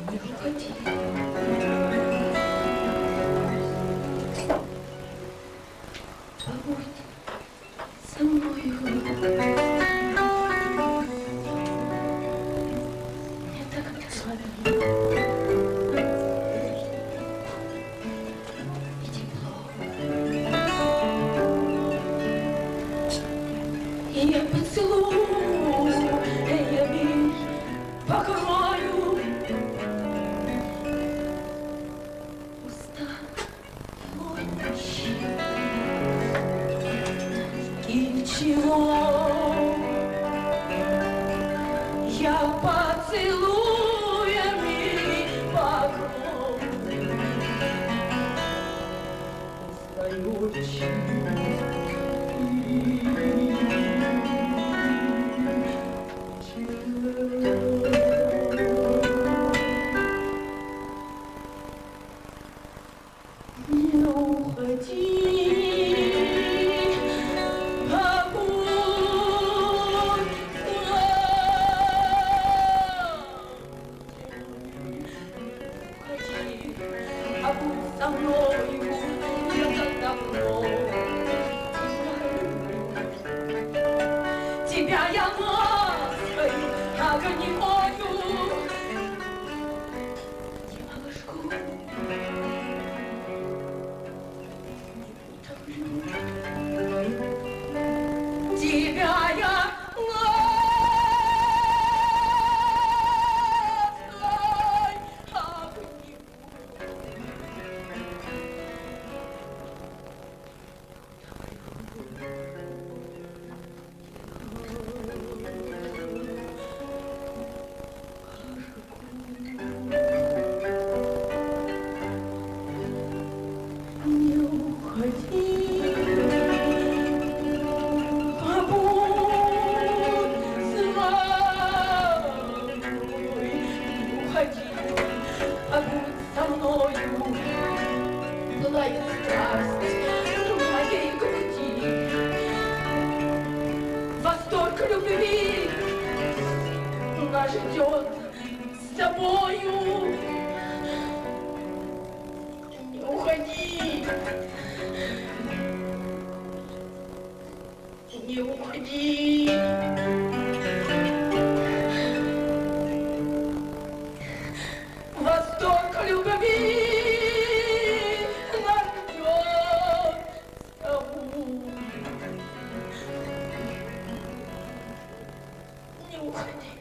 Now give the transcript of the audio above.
Не уходи. Побудь со мною. Мне так тепло. И тепло. И я поцелую, я мир покрою. Уста мощи. И чего я поцелуями покрою не уходи. А будь со мною, я так давно тебя я лаской огневою не обожгу, не утоплю. Тебя я не уходи, побудь со мной, не уходи, побудь со мною, пылает страсть в моей груди, восторг любви нас ждет с тобою. Не уходи, не уходи. Восторг любви нас ждет с тобой. Не уходи.